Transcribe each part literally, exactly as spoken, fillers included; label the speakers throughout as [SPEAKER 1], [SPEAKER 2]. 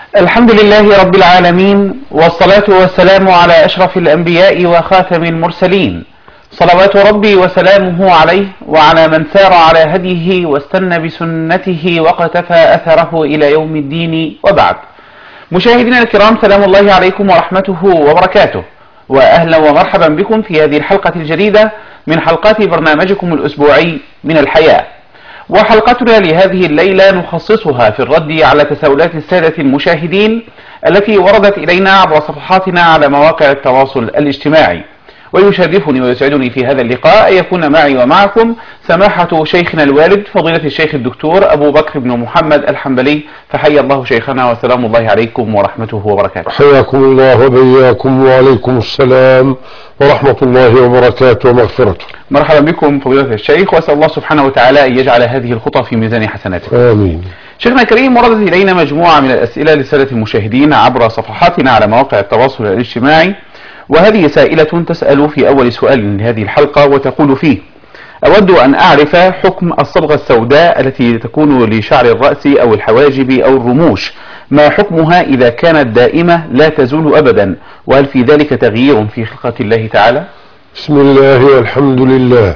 [SPEAKER 1] الحمد لله رب العالمين، والصلاة والسلام على أشرف الأنبياء وخاتم المرسلين، صلوات ربي وسلامه عليه وعلى من سار على هديه واستنى بسنته وقتفى أثره إلى يوم الدين، وبعد. مشاهدينا الكرام، سلام الله عليكم ورحمته وبركاته، وأهلا ومرحبا بكم في هذه الحلقة الجديدة من حلقات برنامجكم الأسبوعي من الحياة. وحلقتنا لهذه الليلة نخصصها في الرد على تساؤلات السادة المشاهدين التي وردت إلينا عبر صفحاتنا على مواقع التواصل الاجتماعي. ويشرفني ويسعدني في هذا اللقاء أن يكون معي ومعكم سماحة شيخنا الوالد فضيلة الشيخ الدكتور أبو بكر بن محمد الحنبلي، فحيا الله شيخنا وسلام الله عليكم ورحمته وبركاته.
[SPEAKER 2] حياكم الله وبياكم، وعليكم السلام ورحمة الله وبركاته ومغفرته.
[SPEAKER 1] مرحبا بكم فضيلة الشيخ، وأسأل الله سبحانه وتعالى أن يجعل هذه الخطى في ميزان حسناتكم.
[SPEAKER 2] آمين.
[SPEAKER 1] شيخنا الكريم، وردت إلينا مجموعة من الأسئلة للسادة المشاهدين عبر صفحاتنا على مواقع التواصل الاجتماعي، وهذه سائلة تسأل في أول سؤال لهذه الحلقة وتقول فيه: أود أن أعرف حكم الصبغة السوداء التي تكون لشعر الرأس أو الحواجب أو الرموش، ما حكمها إذا كانت دائمة لا تزول أبدا، وهل في ذلك تغيير في خلقة الله تعالى؟
[SPEAKER 2] بسم الله والحمد لله،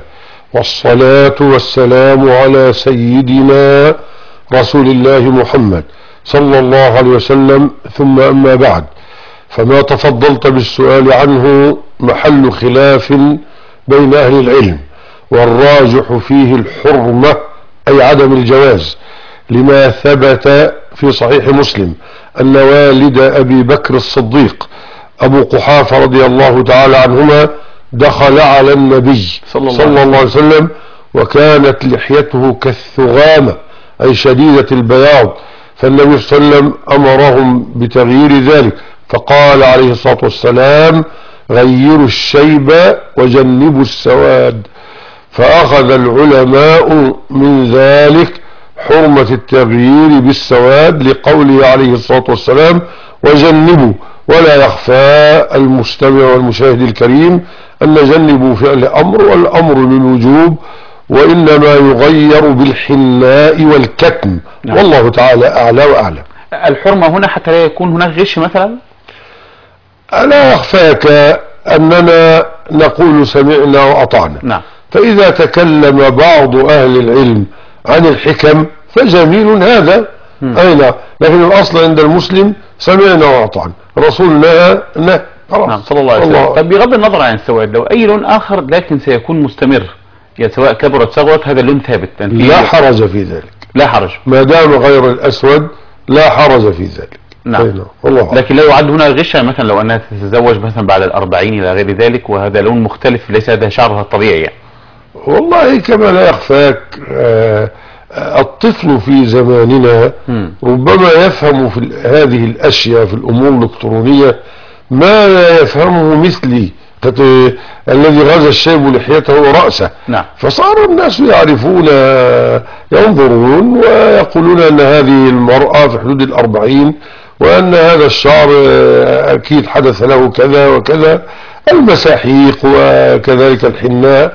[SPEAKER 2] والصلاة والسلام على سيدنا رسول الله محمد صلى الله عليه وسلم، ثم أما بعد، فما تفضلت بالسؤال عنه محل خلاف بين أهل العلم، والراجح فيه الحرمة أي عدم الجواز، لما ثبت في صحيح مسلم أن والد أبي بكر الصديق أبو قحافة رضي الله تعالى عنهما دخل على النبي صلى الله, صلى الله عليه وسلم وكانت لحيته كالثغامة أي شديدة البياض، فالنبي صلى الله عليه وسلم أمرهم بتغيير ذلك، فقال عليه الصلاة والسلام: غيروا الشيب وجنبوا السواد. فأخذ العلماء من ذلك حرمة التغيير بالسواد لقوله عليه الصلاة والسلام: وجنبوا. ولا يخفى المستمع والمشاهد الكريم أن جنبوا فعل أمر، والأمر للوجوب، وإنما يغير بالحناء والكتم. نعم. والله تعالى أعلى وأعلم.
[SPEAKER 1] الحرمة هنا حتى لا يكون هناك غش مثلا؟
[SPEAKER 2] ألا يخفاك أننا نقول سمعنا وأطعنا.
[SPEAKER 1] نعم.
[SPEAKER 2] فإذا تكلم بعض أهل العلم عن الحكم فجميل هذا، أين لكن الأصل عند المسلم سمعنا وأطعنا، رسولنا نه.
[SPEAKER 1] نعم صلى الله عليه وسلم. طب بغض النظر عن السواد، لو أي لون آخر لكن سيكون مستمر، يعني سواء كبرت صغرت، هذا اللون ثابت،
[SPEAKER 2] لا حرج في ذلك.
[SPEAKER 1] لا حرج
[SPEAKER 2] ما دام غير الأسود لا حرج في ذلك.
[SPEAKER 1] نعم. لكن لا يعد هنا غشا، مثلا لو أنها تتزوج مثلا بعد الأربعين إلى غير ذلك وهذا لون مختلف ليس هذا شعرها الطبيعي يعني.
[SPEAKER 2] والله كما لا يخفاك آه الطفل في زماننا م. ربما يفهم في هذه الأشياء في الأمور الإلكترونية ما لا يفهمه مثلي الذي غزا الشيب لحيته رأسه.
[SPEAKER 1] نعم.
[SPEAKER 2] فصار الناس يعرفون ينظرون ويقولون أن هذه المرأة في حدود الأربعين، وأن هذا الشعر أكيد حدث له كذا وكذا، المساحيق وكذلك الحناء.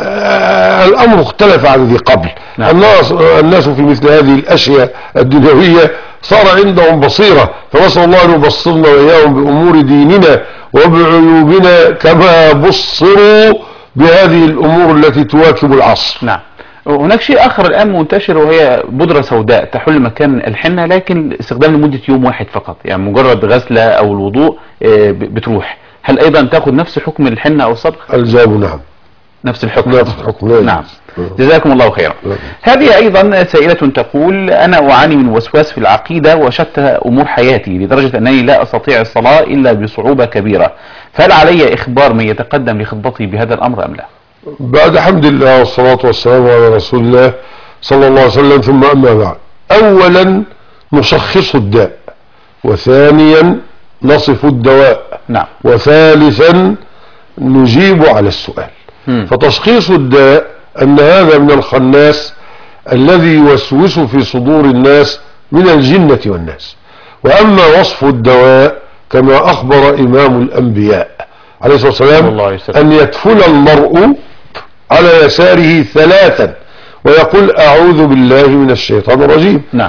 [SPEAKER 2] الأمر اختلف عن ذي قبل. نعم. الناس, الناس في مثل هذه الأشياء الدنيوية صار عندهم بصيرة، فنسأل الله أن يبصرنا وإياهم بأمور ديننا وبعيوبنا كما بصروا بهذه الأمور التي تواكب العصر.
[SPEAKER 1] نعم. هناك شيء آخر الآن منتشر، وهي بودرة سوداء تحل مكان الحنة، لكن استخدام لمدة يوم واحد فقط، يعني مجرد غسلة أو الوضوء بتروح. هل أيضا تأخذ نفس حكم الحنة أو الصبغ؟
[SPEAKER 2] الجواب نعم،
[SPEAKER 1] نفس الحكم.
[SPEAKER 2] نفس الحكم.
[SPEAKER 1] نعم. جزاكم الله خيرا. هذه أيضا سائلة تقول: أنا أعاني من وسواس في العقيدة وشتى أمور حياتي لدرجة أنني لا أستطيع الصلاة إلا بصعوبة كبيرة، فهل علي إخبار من يتقدم لخطبتي بهذا الأمر أم لا؟
[SPEAKER 2] بعد حمد الله والصلاة والسلام على رسول الله صلى الله عليه وسلم، ثم أما بعد، أولا نشخص الداء، وثانيا نصف الدواء.
[SPEAKER 1] نعم.
[SPEAKER 2] وثالثا نجيب على السؤال. م. فتشخيص الداء أن هذا من الخناس الذي يوسوس في صدور الناس من الجنة والناس. وأما وصف الدواء كما أخبر إمام الأنبياء عليه الصلاة والسلام أن يتفل المرء على يساره ثلاثا ويقول: أعوذ بالله من الشيطان الرجيم.
[SPEAKER 1] نعم.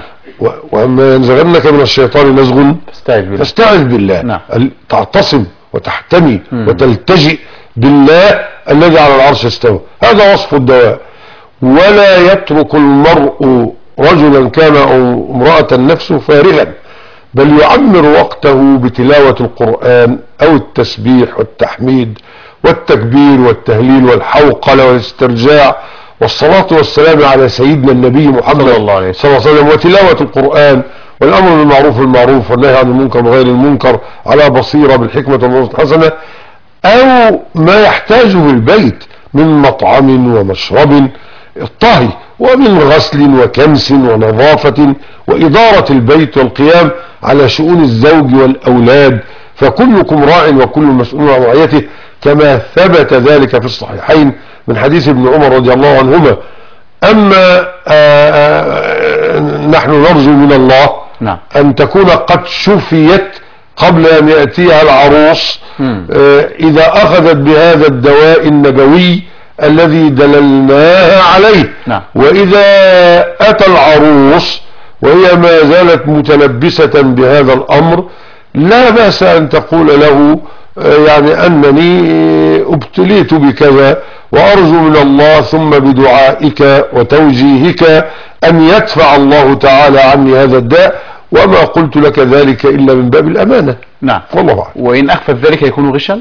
[SPEAKER 2] وأما ينزغنك من الشيطان نزغ
[SPEAKER 1] فاستعذ بالله,
[SPEAKER 2] فاستعذ بالله.
[SPEAKER 1] نعم.
[SPEAKER 2] تعتصم وتحتمي
[SPEAKER 1] مم.
[SPEAKER 2] وتلتجئ بالله الذي على العرش استوى. هذا وصف الدواء. ولا يترك المرء رجلا كان أو امرأة نفسه فارغا، بل يعمر وقته بتلاوة القرآن أو التسبيح والتحميد والتكبير والتهليل والحوقلة والاسترجاع والصلاة والسلام على سيدنا النبي محمد صلى الله عليه وسلم، وتلاوة القرآن والأمر بالمعروف المعروف والنهي عن المنكر وغير المنكر على بصيرة بالحكمة والموعظة الحسنة، أو ما يحتاجه البيت من مطعم ومشرب الطهي ومن غسل وكنس ونظافة وإدارة البيت والقيام على شؤون الزوج والأولاد، فكلكم راع وكل مسؤول عن رعيته، كما ثبت ذلك في الصحيحين من حديث ابن عمر رضي الله عنهما. أما آآ آآ نحن نرجو من الله
[SPEAKER 1] نعم.
[SPEAKER 2] أن تكون قد شفيت قبل أن يأتيها العروس إذا أخذت بهذا الدواء النبوي الذي دللناها عليه.
[SPEAKER 1] نعم.
[SPEAKER 2] وإذا أتى العروس وهي ما زالت متلبسة بهذا الأمر، لا بأس أن تقول له يعني أنني ابتليت بكذا وأرجو من الله ثم بدعائك وتوجيهك أن يدفع الله تعالى عني هذا الداء، وما قلت لك ذلك إلا من باب الأمانة.
[SPEAKER 1] نعم.
[SPEAKER 2] والله أعلم.
[SPEAKER 1] وإن أخفت ذلك يكون غشا؟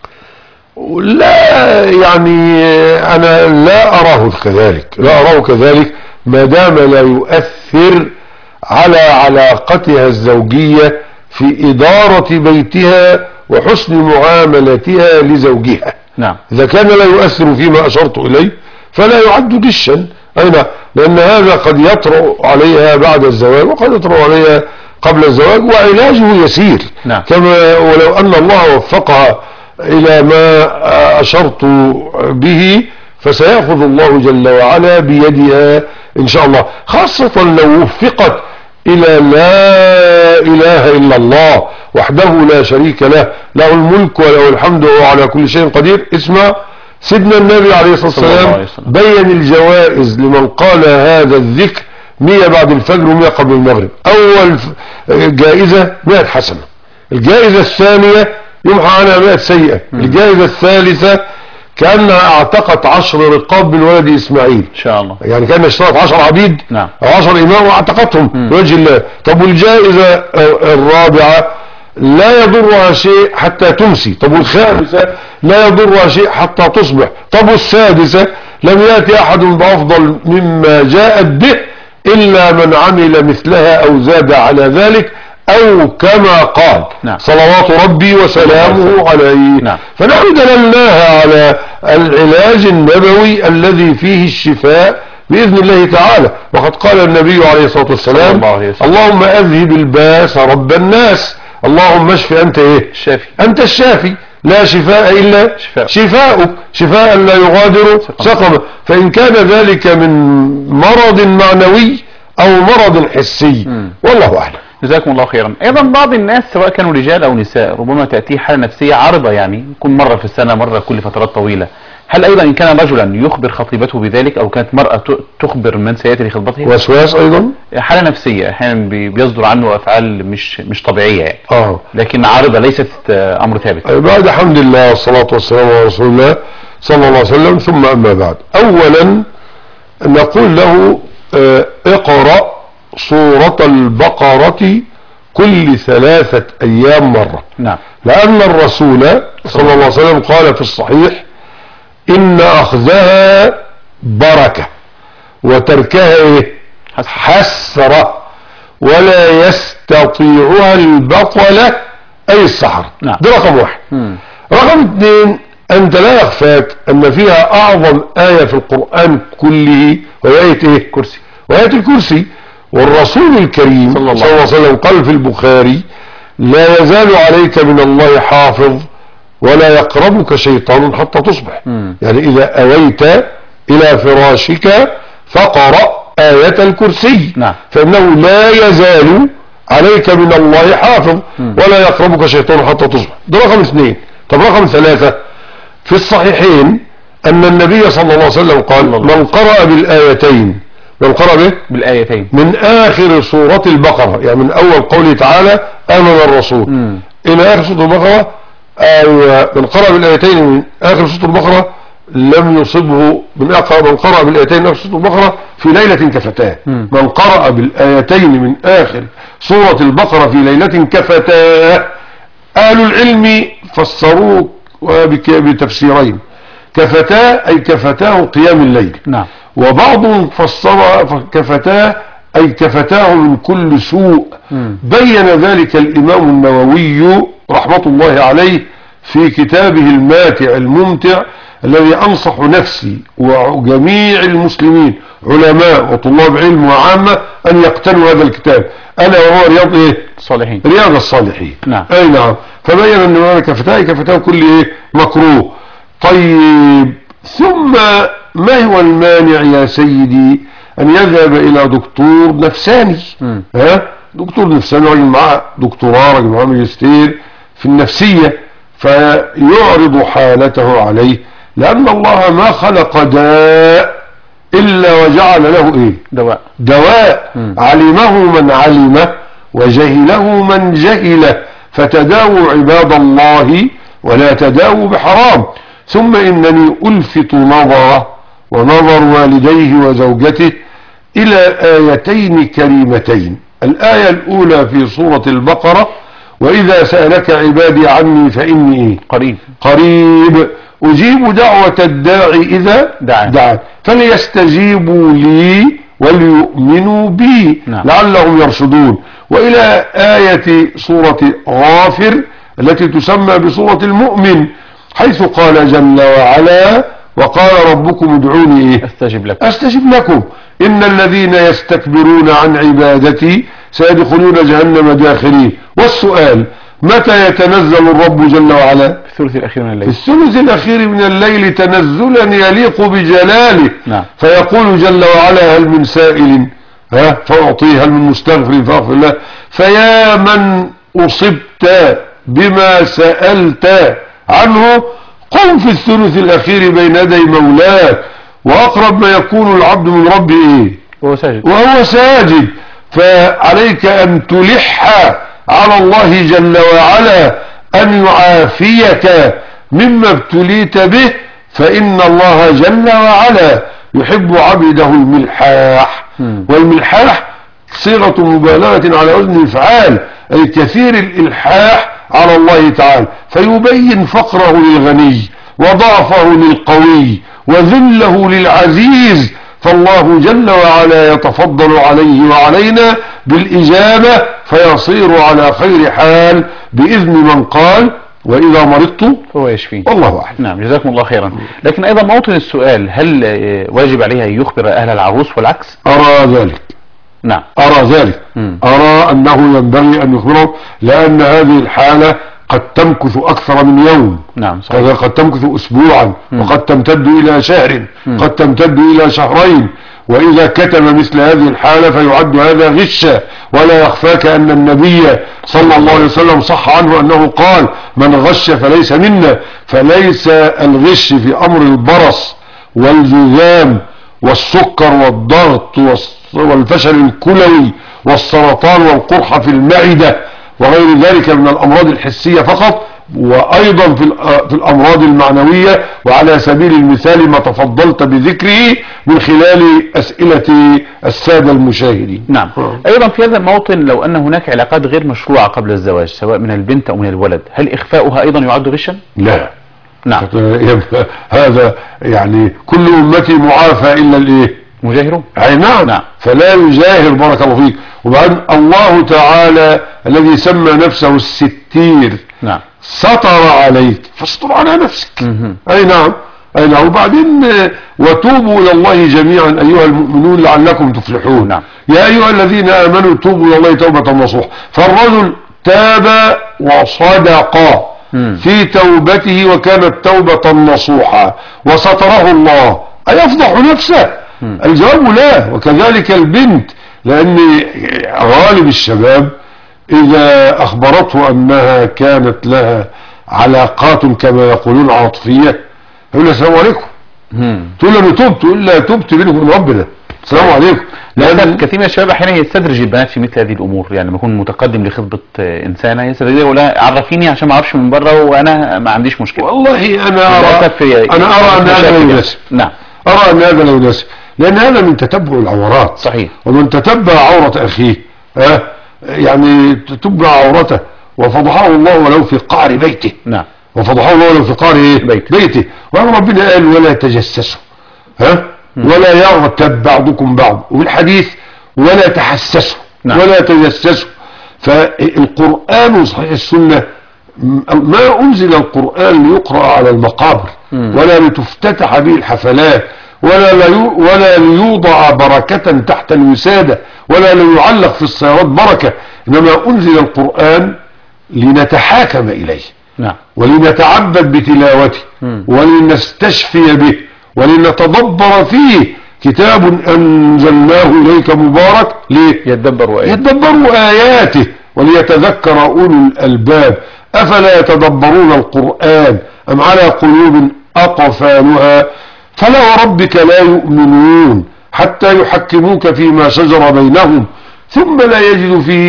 [SPEAKER 2] لا، يعني أنا لا أراه كذلك، لا أراه كذلك ما دام لا يؤثر على علاقتها الزوجية في إدارة بيتها وحسن معاملتها لزوجها.
[SPEAKER 1] نعم.
[SPEAKER 2] إذا كان لا يؤثر فيما أشرت إليه فلا يعد غشا، أين لأن هذا قد يطرأ عليها بعد الزواج وقد يطرأ عليها قبل الزواج، وعلاجه يسير.
[SPEAKER 1] نعم.
[SPEAKER 2] كما ولو أن الله وفقها إلى ما أشرت به فسيأخذ الله جل وعلا بيدها إن شاء الله، خاصة لو وفقت إلى لا إله إلا الله وحده لا شريك له، له الملك وله الحمد وهو على كل شيء قدير. اسمع، سيدنا النبي عليه الصلاة والسلام بين الجوائز لمن قال هذا الذكر مية بعد الفجر ومية قبل المغرب. أول جائزة مئة حسنة، الجائزة الثانية يمحى عنها مئة سيئة، الجائزة الثالثة كأنها اعتقت عشر رقاب من ولد إسماعيل
[SPEAKER 1] إن شاء الله،
[SPEAKER 2] يعني كان اشترط عشر عبيد.
[SPEAKER 1] نعم.
[SPEAKER 2] أو عشر إمام واعتقتهم بوجه الله. طب والجائزة الرابعة لا يضرها شيء حتى تمسي. طب والخامسة لا يضرها شيء حتى تصبح. طب والسادسة لم يأتي أحد بأفضل مما جاءت به إلا من عمل مثلها أو زاد على ذلك أو كما قال.
[SPEAKER 1] نعم.
[SPEAKER 2] صلوات ربي وسلامه عليه.
[SPEAKER 1] نعم.
[SPEAKER 2] فنحن دللناها على العلاج النبوي الذي فيه الشفاء بإذن الله تعالى، وقد قال النبي عليه الصلاة والسلام
[SPEAKER 1] الله
[SPEAKER 2] اللهم أذهب الباس رب الناس، اللهم اشف أنت إيه؟
[SPEAKER 1] الشافي.
[SPEAKER 2] أنت الشافي، لا شفاء إلا
[SPEAKER 1] شفاء.
[SPEAKER 2] شفاؤك، شفاء لا يغادر سقما. فإن كان ذلك من مرض معنوي أو مرض حسي م. والله أعلم.
[SPEAKER 1] جزاكم الله خيرا. ايضا بعض الناس سواء كانوا رجال او نساء ربما تأتيه حالة نفسية عارضة، يعني يكون مرة في السنة، مرة كل فترات طويلة. هل ايضا ان كان رجلا يخبر خطيبته بذلك او كانت مرأة تخبر من سيأتي لخطبته؟
[SPEAKER 2] وسواس ايضا،
[SPEAKER 1] حالة نفسية احيانا بيصدر عنه افعال مش مش طبيعية يعني.
[SPEAKER 2] اه
[SPEAKER 1] لكن عارضة ليست امر ثابت.
[SPEAKER 2] بعد حمد الله والصلاة والسلام على رسول الله صلى الله عليه وسلم، ثم اما بعد، اولا نقول له اه اقرأ سورة البقرة كل ثلاثة ايام مرة.
[SPEAKER 1] نعم.
[SPEAKER 2] لان الرسول صلى الله عليه وسلم قال في الصحيح ان اخذها بركة وتركها ايه؟ حسرة، ولا يستطيعها البطلة اي السحر.
[SPEAKER 1] نعم.
[SPEAKER 2] ده رقم واحد.
[SPEAKER 1] مم.
[SPEAKER 2] رقم اثنين، انت لا يخفاك ان فيها اعظم آية في القرآن كله وهي آية ايه؟
[SPEAKER 1] كرسي.
[SPEAKER 2] وآية الكرسي. والرسول الكريم صلى الله عليه وسلم قال في البخاري لا يزال عليك من الله حافظ ولا يقربك شيطان حتى تصبح.
[SPEAKER 1] م.
[SPEAKER 2] يعني إذا أويت إلى فراشك فقرأ آية الكرسي.
[SPEAKER 1] نعم.
[SPEAKER 2] فإنه لا يزال عليك من الله حافظ م. ولا يقربك شيطان حتى تصبح. ده رقم اثنين. طب رقم ثلاثة، في الصحيحين أن النبي صلى الله عليه وسلم قال من قرأ بالآيتين من قرأ به
[SPEAKER 1] بالآيتين
[SPEAKER 2] من آخر سورة البقرة، يعني من أول قوله تعالى آمن الرسول م. إلى آخر سورة البقرة. أيوة، من قرأ بالآيتين من آخر سورة البقرة لم يصبه من أقرأ من قرأ بالآيتين من آخر سورة البقرة في ليلة كفتاه. م. من قرأ بالآيتين من آخر سورة البقرة في ليلة كفتاه. أهل العلم فسروه بتفسيرين، كفتاه أي كفتاه قيام الليل، نعم. وبعضهم فسر كفتاه أي كفتاه من كل سوء. م. بين ذلك الإمام النووي رحمة الله عليه في كتابه الماتع الممتع الذي أنصح نفسي وجميع المسلمين علماء وطلاب علم وعامة أن يقتنوا هذا الكتاب، ألا وهو رياض إيه؟
[SPEAKER 1] الصالحين،
[SPEAKER 2] رياض الصالحين، نعم. أي نعم. فبين أن هذا كفتاه كفتاه كل إيه؟ مكروه. طيب، ثم ما هو المانع يا سيدي أن يذهب إلى دكتور نفساني؟ م. ها؟ دكتور نفساني راجل معاه دكتوراه، راجل معاه ماجستير في النفسية، فيعرض حالته عليه، لأن الله ما خلق داء إلا وجعل له إيه؟
[SPEAKER 1] دواء.
[SPEAKER 2] دواء م. علمه من علمه وجهله من جهله، فتداووا عباد الله ولا تداووا بحرام. ثم إنني ألفت نظره ونظر والديه وزوجته إلى آيتين كريمتين. الآية الأولى في سورة البقرة: وإذا سألك عبادي عني فإني
[SPEAKER 1] قريب
[SPEAKER 2] قريب أجيب دعوة الداعي إذا دعان, دعان. فليستجيبوا لي وليؤمنوا بي، نعم. لعلهم يرشدون. وإلى آية سورة غافر التي تسمى بسورة المؤمن، حيث قال جل وعلا: وقال ربكم ادعوني إيه؟
[SPEAKER 1] استجب لكم
[SPEAKER 2] استجب لكم إن الذين يستكبرون عن عبادتي سيدخلون جهنم داخرين. والسؤال: متى يتنزل الرب جل وعلا؟
[SPEAKER 1] في الثلث الأخير من الليل.
[SPEAKER 2] في الثلث الأخير من الليل تنزلا يليق بجلاله، نعم. فيقول جل وعلا: هل من سائل ها فأعطيه، هل من مستغفر فأغفر له. فيا من أصبت بما سألت عنه، قم في الثلث الأخير بين يدي مولاك، وأقرب ما يكون العبد من ربه إيه؟
[SPEAKER 1] وهو ساجد.
[SPEAKER 2] وهو ساجد. فعليك أن تلح على الله جل وعلا أن يعافيك مما ابتليت به، فإن الله جل وعلا يحب عبده الملحاح. م. والملحاح صيغة مبالغة على وزن الفعال، أي كثير الإلحاح على الله تعالى، فيبين فقره للغني وضعفه للقوي وذله للعزيز. فالله جل وعلا يتفضل عليه وعلينا بالإجابة، فيصير على خير حال بإذن من قال: وإذا مرضت
[SPEAKER 1] فهو يشفين.
[SPEAKER 2] والله أعلم.
[SPEAKER 1] نعم، جزاكم الله خيرا. لكن أيضا موطن السؤال: هل واجب عليها أن يخبر أهل العروس والعكس؟
[SPEAKER 2] أرى ذلك.
[SPEAKER 1] نعم،
[SPEAKER 2] أرى ذلك. م. أرى أنه ينبغي أن يخبرهم، لأن هذه الحالة قد تمكث أكثر من يوم.
[SPEAKER 1] نعم، صحيح.
[SPEAKER 2] قد تمكث أسبوعا، م. وقد تمتد إلى شهر، م. قد تمتد إلى شهرين. وإذا كتم مثل هذه الحالة فيعد هذا غشا. ولا يخفاك أن النبي صلى الله عليه وسلم صح عنه أنه قال: من غش فليس منا. فليس الغش في أمر البرص والجذام والسكر والضغط والفشل الكلوي والسرطان والقرحة في المعدة وغير ذلك من الأمراض الحسية فقط، وأيضا في في الأمراض المعنوية، وعلى سبيل المثال ما تفضلت بذكره من خلال أسئلة السادة المشاهدين.
[SPEAKER 1] نعم. أيضا في هذا الموطن، لو أن هناك علاقات غير مشروعة قبل الزواج سواء من البنت أو من الولد، هل إخفاؤها أيضا يعد غشا؟
[SPEAKER 2] لا.
[SPEAKER 1] نعم.
[SPEAKER 2] هذا يعني كل أمتي معافى إلا الإيه؟
[SPEAKER 1] مجاهرون.
[SPEAKER 2] أي نعم. نعم. فلا يجاهر، بارك الله فيك. وبعدين الله تعالى الذي سمى نفسه الستير، نعم، ستر عليك فاستر على نفسك. م- أي نعم. أي نعم. وبعدين: وتوبوا إلى الله جميعا أيها المؤمنون لعلكم تفلحون. نعم. يا أيها الذين آمنوا توبوا إلى الله توبة نصوحا. فالرجل تاب وصدق في توبته وكانت توبة نصوحا وستره الله، أيفضح نفسه؟ الجواب لا. وكذلك البنت، لأن غالب الشباب إذا أخبرته أنها كانت لها علاقات كما يقولون عاطفية يقول لها: السلام عليكم. تقول له: أنا تبت. تقول لها: تبت بينك وبين ربنا. السلام عليكم.
[SPEAKER 1] لأن كثير من الشباب أحيانا يستدرج البنات في مثل هذه الأمور، يعني لما يكون متقدم لخطبة إنسانة يستدرج يقول لها عرفيني عشان ما أعرفش من بره وأنا ما عنديش مشكلة.
[SPEAKER 2] والله أنا أرى أنا أرى أن هذا لا يناسب.
[SPEAKER 1] نعم.
[SPEAKER 2] أرى أن هذا لا يناسب، لأن هذا من تتبع العورات.
[SPEAKER 1] صحيح.
[SPEAKER 2] ومن تتبع عورة أخيه ها يعني تتبع عورته وفضحه الله ولو في قعر بيته.
[SPEAKER 1] نعم.
[SPEAKER 2] وفضحه الله ولو في قعر بيته. بيته. وأنا ربنا قال ولا تجسسوا ها ولا يغتب بعضكم بعض، والحديث ولا تحسسوا. نعم. ولا تجسسوا. فالقرآن وصحيح السنة ما أنزل القرآن ليقرأ على المقابر ولا لتفتتح به الحفلات ولا ولا ليوضع بركة تحت الوسادة ولا ليعلق في السيارات بركة، إنما أنزل القرآن لنتحاكم إليه. نعم. ولنتعبد بتلاوته ولنستشفي به ولنتدبر فيه. كتاب أنزلناه إليك مبارك
[SPEAKER 1] ليتدبروا آياته.
[SPEAKER 2] يتدبروا آياته وليتذكر أولو الألباب. أفلا يتدبرون القرآن أم على قلوب أقفالها؟ فلا وربك لا يؤمنون حتى يحكموك فيما شجر بينهم ثم لا يجدوا في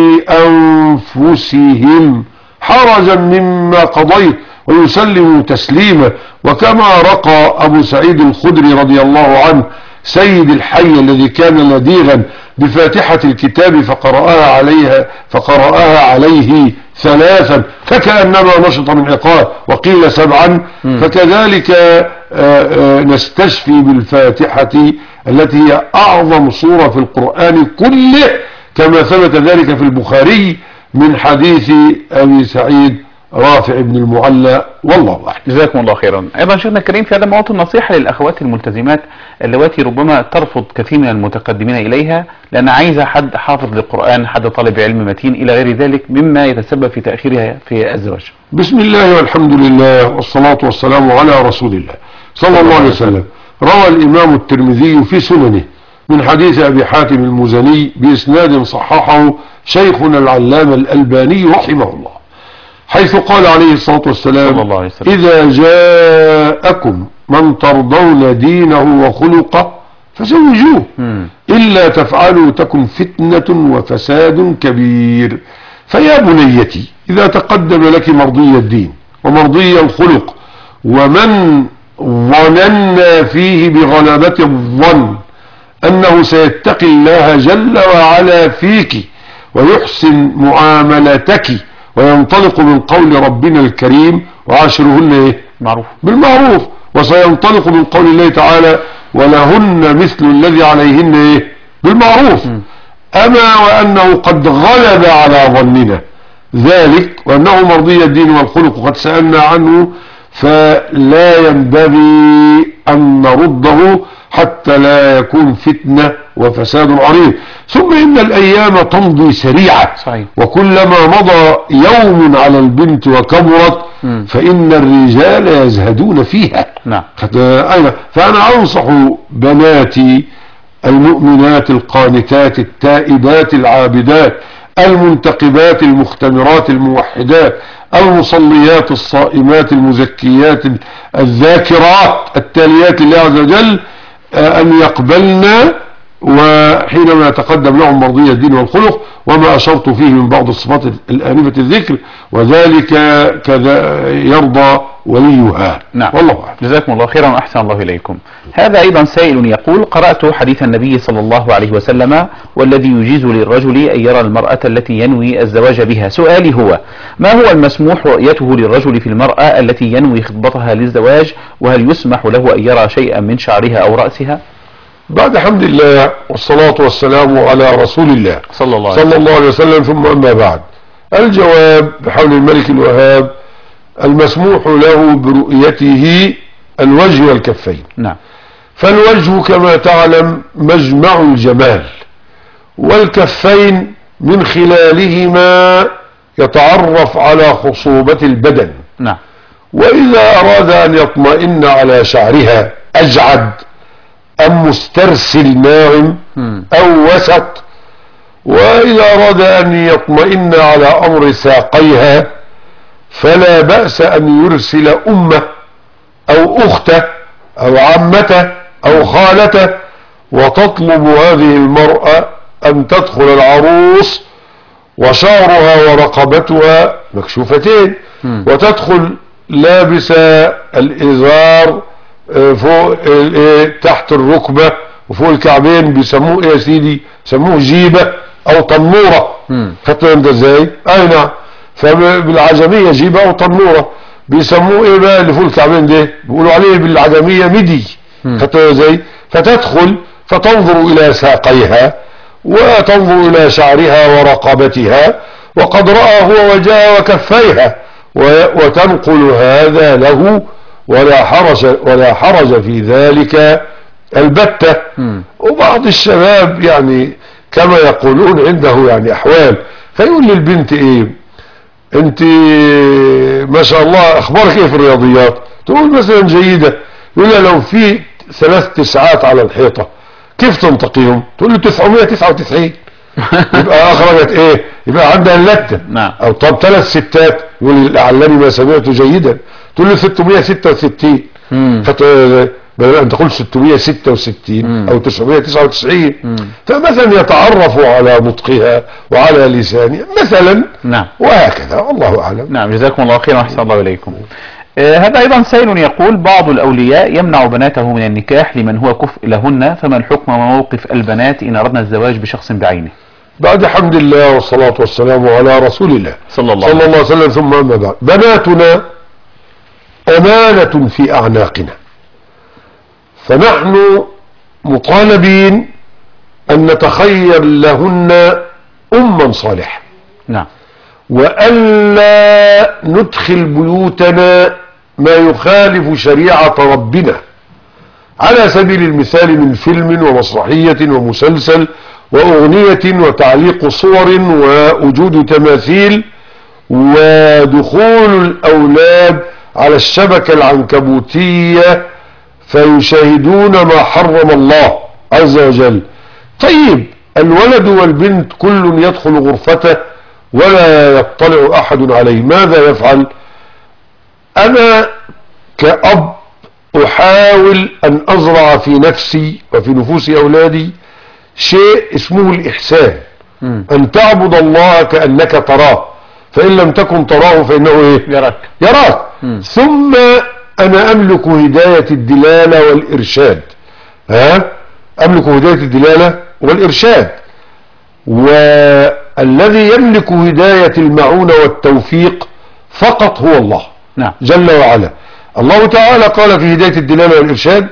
[SPEAKER 2] أنفسهم حرجا مما قضيت ويسلموا تسليما. وكما رقى أبو سعيد الخدري رضي الله عنه سيد الحي الذي كان لديغا بفاتحة الكتاب فقرأها عليها فقرأها عليه ثلاثا فكأنما نشط من عقاب وقيل سبعا. فكذلك نستشفي بالفاتحة التي هي أعظم سورة في القرآن كله كما ثبت ذلك في البخاري من حديث أبي سعيد رافع بن المعلى والله أعلم.
[SPEAKER 1] جزاكم الله خيرا. أيضا شيخنا الكريم في هذا الموطن نصيحة للأخوات الملتزمات اللواتي ربما ترفض كثير من المتقدمين إليها لأن عايزة حد حافظ للقرآن، حد طالب علم متين إلى غير ذلك مما يتسبب في تأخيرها في الزواج.
[SPEAKER 2] بسم الله والحمد لله والصلاة والسلام على رسول الله صلى الله عليه وسلم. روى الإمام الترمذي في سننه من حديث أبي حاتم المزني بإسناد صححه شيخنا العلامة الألباني رحمه الله حيث قال عليه الصلاة والسلام إذا جاءكم من ترضون دينه وخلقه فزوجوه إلا تفعلوا تكن فتنة وفساد كبير. فيا بنيتي إذا تقدم لك مرضي الدين ومرضي الخلق ومن ظننا فيه بغلبة الظن أنه سيتقي الله جل وعلا فيك ويحسن معاملتك وينطلق من قول ربنا الكريم وعاشرهن ايه
[SPEAKER 1] معروف
[SPEAKER 2] بالمعروف وسينطلق من قول الله تعالى ولهن مثل الذي عليهن ايه بالمعروف م. أما وأنه قد غلب على ظننا ذلك وأنه مرضي الدين والخلق قد سألنا عنه فلا ينبغي أن نرده حتى لا يكون فتنة وفساد عريض. ثم إن الأيام تمضي سريعة صحيح. وكلما مضى يوم على البنت وكبرت م. فإن الرجال يزهدون فيها.
[SPEAKER 1] نعم.
[SPEAKER 2] فأنا أنصح بناتي المؤمنات القانتات التائبات العابدات المنتقبات المختمرات الموحدات المصليات الصائمات المزكيات الذاكرات التاليات لله عز وجل أن يقبلنا وحينما يتقدم لهم مرضي الدين والخلق وما أشرت فيه من بعض الصفات الآنفة الذكر وذلك كذا يرضى وليها.
[SPEAKER 1] نعم. والله أعلم. جزاكم الله خيرا وأحسن الله إليكم. هذا أيضا سائل يقول قرأت حديث النبي صلى الله عليه وسلم والذي يجيز للرجل أن يرى المرأة التي ينوي الزواج بها. سؤالي هو ما هو المسموح رؤيته للرجل في المرأة التي ينوي خطبتها للزواج وهل يسمح له أن يرى شيئا من شعرها أو رأسها؟
[SPEAKER 2] بعد حمد الله والصلاة والسلام على رسول الله
[SPEAKER 1] صلى الله عليه,
[SPEAKER 2] صلى الله عليه وسلم ثم أما بعد. الجواب بحول الملك الوهاب المسموح له برؤيته الوجه والكفين.
[SPEAKER 1] نعم.
[SPEAKER 2] فالوجه كما تعلم مجمع الجمال والكفين من خلالهما يتعرف على خصوبة البدن.
[SPEAKER 1] نعم.
[SPEAKER 2] وإذا أراد أن يطمئن على شعرها أجعد أم مسترسل ناعم أو وسط وإذا أراد أن يطمئن على أمر ساقيها فلا بأس أن يرسل أمه أو أخته أو عمته أو خالته وتطلب هذه المرأة أن تدخل العروس وشعرها ورقبتها مكشوفتين، وتدخل لابسة الإزار فوق تحت الركبة وفوق الكعبين، بيسموه ايه يا سيدي؟ سموه جيبة او تنورة. خدت انت ازاي؟ اي نعم. فبالعجمية جيبة او تنورة. بيسموه ايه بقى اللي فوق الكعبين ده؟ بيقولوا عليه بالعجمية مدي. خدت ازاي؟ فتدخل فتنظر الى ساقيها وتنظر الى شعرها ورقبتها، وقد رأى هو وجهها وكفيها، وتنقل هذا له، ولا حرج ولا حرج في ذلك البتة. وبعض الشباب يعني كما يقولون عنده يعني احوال، فيقول للبنت ايه؟ انت ما شاء الله اخبارك ايه في الرياضيات؟ تقول مثلا جيدة. يقول لها لو في ثلاث تسعات على الحيطة كيف تنطقيهم؟ تقول له تسعمائة وتسعة وتسعين. يبقى اخرجت ايه؟ يبقى عندها اللتة.
[SPEAKER 1] نعم.
[SPEAKER 2] او طب ثلاث ستات، يقول لعلني ما سمعت جيدا. تقول له ستمائة وستة وستين. بدل ان تقول ستمائة وستة وستين مم. او تسعمائة وتسعة وتسعين. مم. فمثلا يتعرف على نطقها وعلى لسانها مثلا.
[SPEAKER 1] نعم.
[SPEAKER 2] وهكذا، والله اعلم.
[SPEAKER 1] نعم، جزاكم الله خيرا واحسن الله اليكم. آه هذا ايضا سائل يقول: بعض الاولياء يمنع بناته من النكاح لمن هو كفء لهن، فما الحكم وموقف البنات ان اردنا الزواج بشخص بعينه؟
[SPEAKER 2] بعد حمد الله والصلاة والسلام على رسول الله
[SPEAKER 1] صلى الله,
[SPEAKER 2] صلى الله عليه وسلم، ثم اما بعد. بناتنا امانة في اعناقنا، فنحن مطالبين أن نتخير لهن أما صالحة.
[SPEAKER 1] نعم.
[SPEAKER 2] وألا ندخل بيوتنا ما يخالف شريعة ربنا، على سبيل المثال من فيلم ومسرحية ومسلسل وأغنية وتعليق صور ووجود تماثيل ودخول الأولاد على الشبكة العنكبوتية فيشاهدون ما حرم الله عز وجل. طيب الولد والبنت كل يدخل غرفته ولا يطلع أحد عليه، ماذا يفعل؟ أنا كأب أحاول أن أزرع في نفسي وفي نفوس أولادي شيء اسمه الإحسان. م. أن تعبد الله كأنك تراه، فإن لم تكن تراه فإنه إيه؟
[SPEAKER 1] يراك
[SPEAKER 2] يراك. م. ثم أنا أملك هداية الدلالة والإرشاد. ها؟ أملك هداية الدلالة والإرشاد، والذي يملك هداية المعونة والتوفيق فقط هو الله.
[SPEAKER 1] نعم.
[SPEAKER 2] جل وعلا. الله تعالى قال في هداية الدلالة والإرشاد: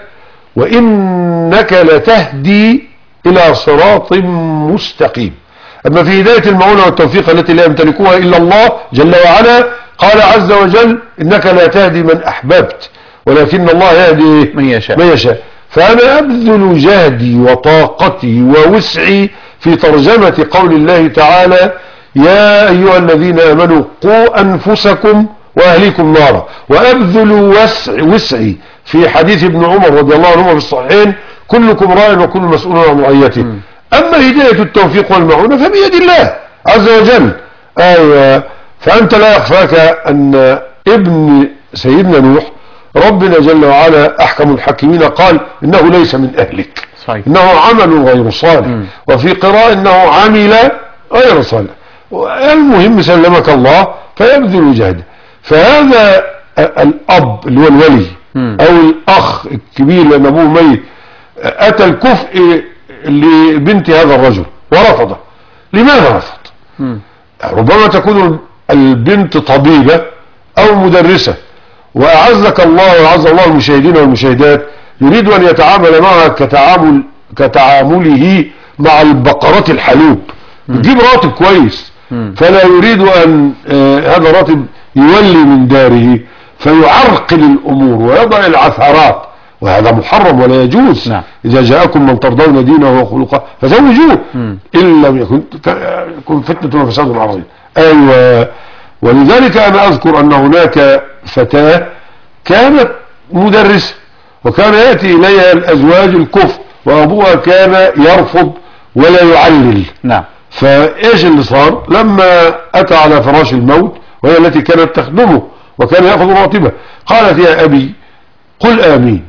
[SPEAKER 2] وإنك لتهدي إلى صراط مستقيم. أما في هداية المعونة والتوفيق التي لا يمتلكها إلا الله جل وعلا قال عز وجل: إنك لا تهدي من أحببت ولكن الله يهدي
[SPEAKER 1] من يشاء.
[SPEAKER 2] من يشاء. فأنا أبذل جهدي وطاقتي ووسعي في ترجمة قول الله تعالى: يا أيها الذين آمنوا قوا أنفسكم وأهليكم نارا. وأبذل وسع وسعي في حديث ابن عمر رضي الله عنهما في الصحيحين: كلكم راع وكل مسؤول عن رعيته. أما هداية التوفيق والمعونة فبيد الله عز وجل. أيوة. فأنت لا يخفاك أن ابن سيدنا نوح ربنا جل وعلا أحكم الحاكمين قال: إنه ليس من أهلك. صحيح. إنه عمل غير صالح. م. وفي قراءة إنه عمل غير صالح. المهم سلمك الله فيبذل جهده. فهذا الأب اللي هو الولي م. أو الأخ الكبير لأن أبوه ميت أتى الكفء لبنت هذا الرجل ورفضه. لماذا رفض؟ م. ربما تكون البنت طبيبة أو مدرسة، وأعزك الله وأعز الله المشاهدين والمشاهدات، يريد أن يتعامل معها كتعامل كتعامله مع البقرات الحلوب، يجيب راتب كويس، فلا يريد أن آه هذا راتب يولي من داره فيعرقل الأمور ويضع العثرات، وهذا محرم ولا يجوز. نعم. إذا جاءكم من ترضون دينه وخلقه فزوجوه إن لم يكن يكون فتنة وفساد عظيم. أيوة. ولذلك أنا أذكر أن هناك فتاة كانت مدرسة وكان يأتي إليها الأزواج الكفر وأبوها كان يرفض ولا يعلل.
[SPEAKER 1] نعم.
[SPEAKER 2] فإيش اللي صار؟ لما أتى على فراش الموت وهي التي كانت تخدمه وكان يأخذ راتبه قالت: يا أبي قل آمين.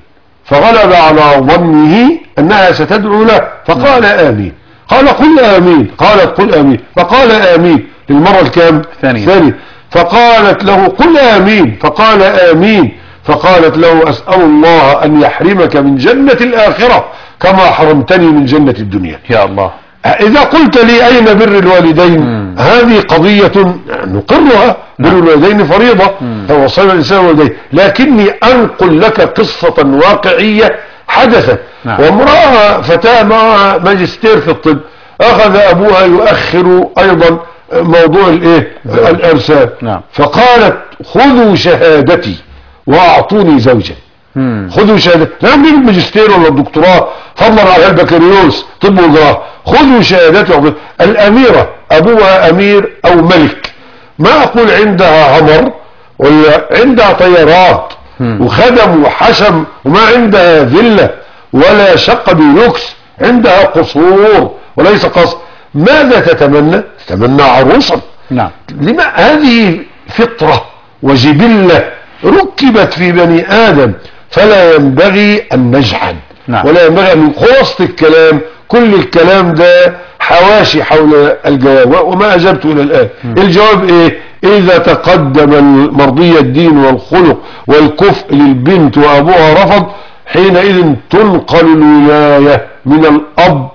[SPEAKER 2] فغلب على ظنه أنها ستدعو له فقال آمين. قال قل آمين. قالت قل آمين. فقال آمين للمرة الكام؟ الثانية. فقالت له قل آمين. فقال آمين. فقالت له أسأل الله أن يحرمك من جنة الآخرة كما حرمتني من جنة الدنيا.
[SPEAKER 1] يا الله.
[SPEAKER 2] إذا قلت لي أين بر الوالدين؟ مم. هذه قضية نقرها. بر الوالدين فريضة فوصل الإنسان والديه، لكني أنقل لك قصة واقعية حدثت. نعم. وامرأة فتاة مع ماجستير في الطب، أخذ أبوها يؤخر أيضا موضوع الإيه؟ الإرسال. نعم. فقالت خذوا شهادتي وأعطوني زوجا. خذوا شهادتي، لا عندي الماجستير ولا الدكتوراه فضلا على البكالوريوس طب وجراحة، خذوا شهادتي. الأميرة أبوها أمير أو ملك، ما أقول عندها عمر ولا عندها طيارات وخدم وحشم، وما عندها فيلا ولا شقة بلوكس، عندها قصور وليس قصر. ماذا تتمنى؟ تتمنى عروسا. نعم. لما؟ هذه فطرة وجبلة ركبت في بني آدم، فلا ينبغي أن نجحد. نعم. ولا ينبغي أن خلاصة الكلام، كل الكلام ده حواشي حول الجواب وما أجبت إلى الآن. م. الجواب إيه؟ إذا تقدم المرضي الدين والخلق والكفء للبنت وأبوها رفض، حينئذ تنقل الولاية من الأب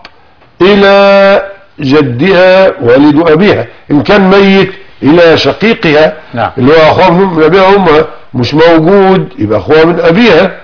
[SPEAKER 2] إلى جدها والد أبيها، إن كان ميت إلى شقيقها. نعم. اللي هو أخوها من أبيها أمها، مش موجود يبقى أخوها من أبيها.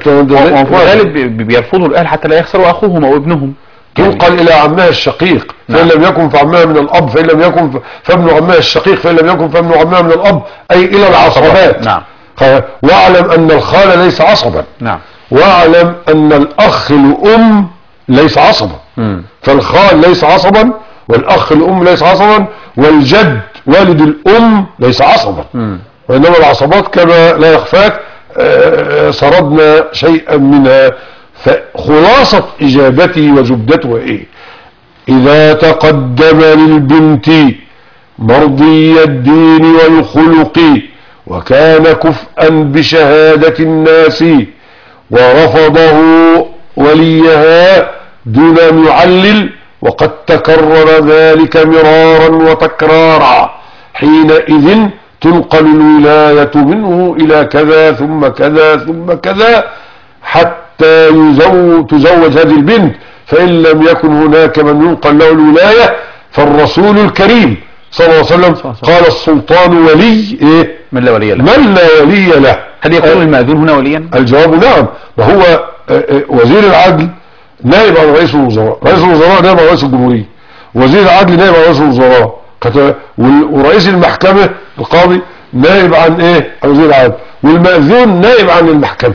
[SPEAKER 1] وغالب بيرفضوا الأهل حتى لا يخسروا أخوهم أو ابنهم.
[SPEAKER 2] تنقل إلى عمها الشقيق. نعم. فإن لم يكن فعمها من الأب، فإن لم يكن فابن عمها الشقيق، فإن لم يكن فابن عمها من الأب، أي إلى العصبات. نعم. واعلم أن الخال ليس عصبا. نعم. واعلم أن الأخ الأم ليس عصبا. م. فالخال ليس عصبا، والأخ الأم ليس عصبا، والجد والد الأم ليس عصبا. م. وإنما العصبات كما لا يخفاك سردنا شيئا منها. فخلاصة إجابتي وزبدتها إيه؟ إذا تقدم للبنت مرضي الدين والخلق وكان كفءا بشهادة الناس ورفضه وليها دون أن يعلل، وقد تكرر ذلك مرارا وتكرارا، حينئذ تنقل الولاية منه إلى كذا ثم كذا ثم كذا حتى يزو تزوج هذه البنت. فإن لم يكن هناك من ينقل له الولاية فالرسول الكريم صلى الله عليه وسلم قال السلطان ولي إيه؟
[SPEAKER 1] من لا ولي له.
[SPEAKER 2] من لا ولي له.
[SPEAKER 1] هل يكون المأذون هنا وليا؟
[SPEAKER 2] الجواب نعم. وهو وزير العدل نائب عن رئيس الوزراء، رئيس الوزراء نائب عن رئيس الجمهورية، وزير العدل نائب عن رئيس الوزراء، ورئيس المحكمة القاضي نائب عن ايه؟ وزير العدل، والمأذون نائب عن المحكمة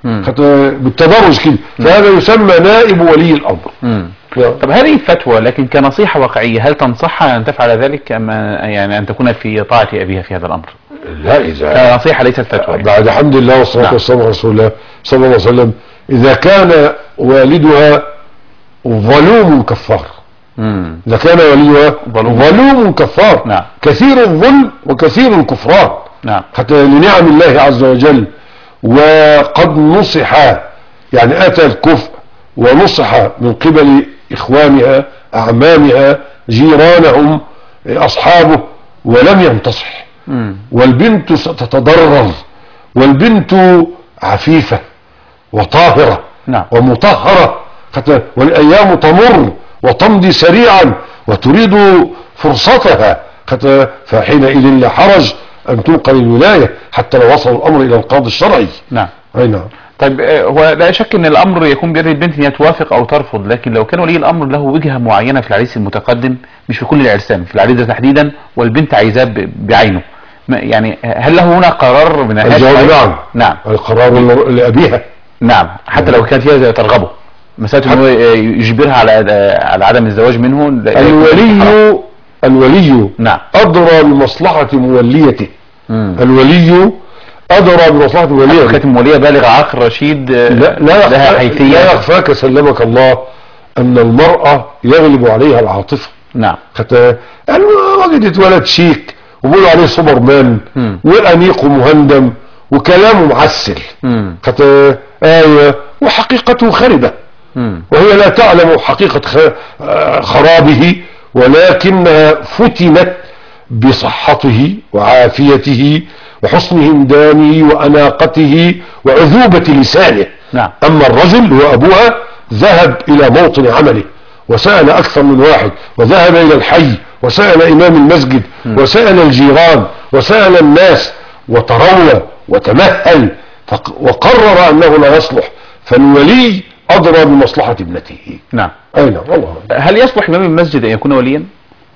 [SPEAKER 2] بالتدرج كده. فهذا يسمى نائب ولي الأمر.
[SPEAKER 1] طب هذه فتوى، لكن كنصيحة واقعية هل تنصحها أن تفعل ذلك أم يعني أن تكون في طاعة أبيها في هذا الأمر؟
[SPEAKER 2] لا، إذا
[SPEAKER 1] كنصيحة ليست فتوى يعني.
[SPEAKER 2] بعد الحمد لله والصلاة نعم. والسلام على رسول الله صلى الله عليه وسلم، إذا كان والدها ظلوم كفار. مم. إذا كان والدها ظلوم كفار. نعم. كثير الظلم وكثير الكفران. نعم. حتى لنعم الله عز وجل. وقد نصح، يعني أتى الكفء ونصح من قبل إخوانها أعمامها جيرانهم أصحابه ولم ينتصح. مم. والبنت ستتضرر، والبنت عفيفة وطاهرة. نعم. ومطهرة، والأيام تمر وتمضي سريعا وتريد فرصتها، فحينئذ لا حرج أن تنقل الولاية حتى لو وصل الأمر إلى القاضي الشرعي. نعم. أي نعم.
[SPEAKER 1] طيب هو لا شك أن الأمر يكون بيد البنت أن توافق أو ترفض، لكن لو كان ولي الأمر له وجهة معينة في العريس المتقدم، مش في كل العرسان، في العريس ده تحديدا، والبنت عايزاه بعينه، يعني هل له هنا قرار من
[SPEAKER 2] الجواب؟ نعم.
[SPEAKER 1] نعم.
[SPEAKER 2] القرار لأبيها.
[SPEAKER 1] نعم. حتى لو كانت فيها ترغبه، مسألة أنه يجبرها على على عدم الزواج منه.
[SPEAKER 2] الولي الولي نعم أدرى بمصلحة موليته. مم. الولي أدرى بمصلحة موليته.
[SPEAKER 1] كانت مولية بالغ عاقل رشيد
[SPEAKER 2] لا لا لها حيثية. لا يخفاك سلمك الله أن المرأة يغلب عليها العاطفة. نعم. حتى يعني وجدت ولد شيك وبيقولوا عليه سوبرمان وأنيق مهندم وكلامه معسل آية وحقيقته خربة، وهي لا تعلم حقيقة خرابه، ولكنها فتنت بصحته وعافيته وحسن همدانه وأناقته وعذوبة لسانه.
[SPEAKER 1] نعم.
[SPEAKER 2] أما الرجل وأبوها ذهب إلى موطن عمله وسأل أكثر من واحد، وذهب إلى الحي وسأل إمام المسجد م. وسأل الجيران وسأل الناس وتروى وتمهل وقرر أنه لا يصلح، فالولي أضرى بمصلحة ابنته.
[SPEAKER 1] نعم.
[SPEAKER 2] أين والله.
[SPEAKER 1] هل يصلح إمام المسجد أن يكون وليا؟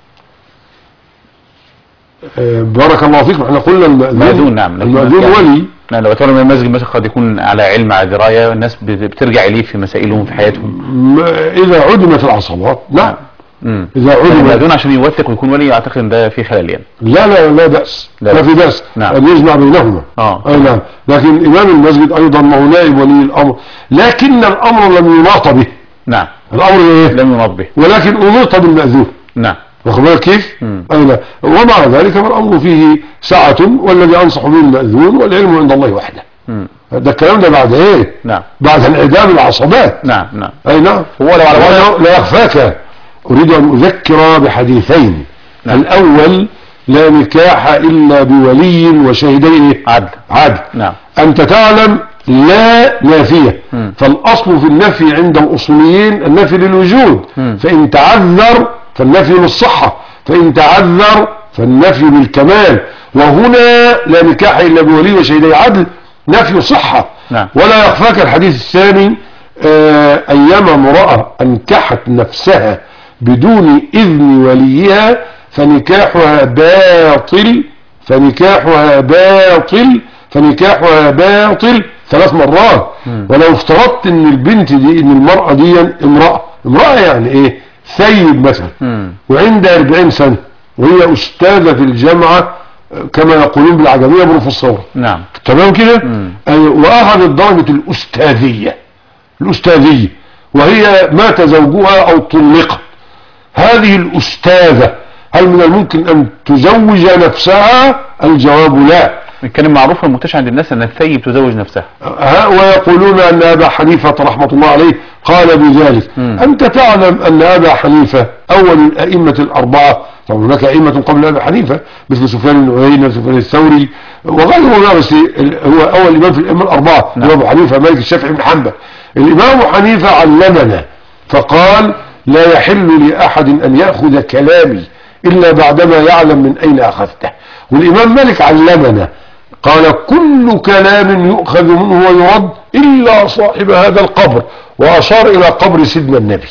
[SPEAKER 2] بارك الله فيكم. احنا قلنا
[SPEAKER 1] المأذون. نعم.
[SPEAKER 2] المأذون يعني ولي.
[SPEAKER 1] نعم. لو اعتبر من المسجد مثلا قد يكون على علم على درايه، والناس بترجع اليه في مسائلهم في حياتهم.
[SPEAKER 2] اذا عدمت العصبات نعم.
[SPEAKER 1] امم
[SPEAKER 2] اذا عدمت
[SPEAKER 1] المأذون عشان يوثق ويكون ولي، اعتقد ان ده في خلل يعني.
[SPEAKER 2] لا لا لا بأس، لا, لا في بأس.
[SPEAKER 1] نعم.
[SPEAKER 2] ان يجمع بينهما.
[SPEAKER 1] اه
[SPEAKER 2] اي نعم. لكن امام المسجد ايضا ما هو نائب ولي الامر، لكن الامر لم يناط به.
[SPEAKER 1] نعم.
[SPEAKER 2] الامر ايه؟
[SPEAKER 1] لم يناط به،
[SPEAKER 2] ولكن انوط بالمأذون.
[SPEAKER 1] نعم.
[SPEAKER 2] واخد بالك كيف؟ أين ومع ذلك فالأمر فيه سعة، والذي أنصح به المأذون والعلم عند الله وحده. مم. ده الكلام ده بعد ايه؟
[SPEAKER 1] نعم.
[SPEAKER 2] بعد انعدام العصبات.
[SPEAKER 1] نعم نعم.
[SPEAKER 2] اي نعم.
[SPEAKER 1] هو لو على
[SPEAKER 2] وجه لا يخفاك، اريد ان اذكر بحديثين. نعم. الاول لا نكاح الا بولي وشهدين
[SPEAKER 1] عدل.
[SPEAKER 2] عدل.
[SPEAKER 1] نعم.
[SPEAKER 2] انت تعلم لا نافية، م. فالاصل في النفي عند الاصوليين النفي للوجود، م. فان تعذر فالنفي للصحة، فإن تعذر فالنفي للكمال. وهنا لا نكاح إلا بولي وشهدي عدل نفي صحة.
[SPEAKER 1] نعم.
[SPEAKER 2] ولا يخفاك الحديث الثاني، آه أيما امرأة أنكحت نفسها بدون إذن وليها فنكاحها باطل فنكاحها باطل فنكاحها باطل ثلاث مرات. م. ولو افترضت ان البنت دي ان المرأة دي امرأة امرأة يعني ايه؟ ثيب مثلا، وعندها أربعين سنة وهي أستاذة في الجامعة كما يقولون بالعجمية بروفيسور.
[SPEAKER 1] نعم.
[SPEAKER 2] تمام كده؟ وأخذت درجة الأستاذية الأستاذية وهي مات زوجها أو طلقت. هذه الأستاذة هل من الممكن أن تزوج نفسها؟ الجواب لا.
[SPEAKER 1] كان معروف ومنتشر عند الناس أن الثيب تزوج نفسها،
[SPEAKER 2] ويقولون أن أبا حنيفة رحمة الله عليه قال بذلك. م. أنت تعلم أن أبا حنيفة أول الأئمة الأربعة، طبعا هناك أئمة قبل أبا حنيفة مثل سفيان بن عيينة سفيان الثوري وغيره، بس هو أول إمام في الأئمة الأربعة. نعم. أبو حنيفة مالك الشافعي بن حنبل. الإمام حنيفة علمنا فقال لا يحل لأحد أن يأخذ كلامي إلا بعدما يعلم من أين أخذته. والإمام مالك علمنا قال كل كلام يؤخذ منه ويرد إلا صاحب هذا القبر، وأشار إلى قبر سيدنا النبي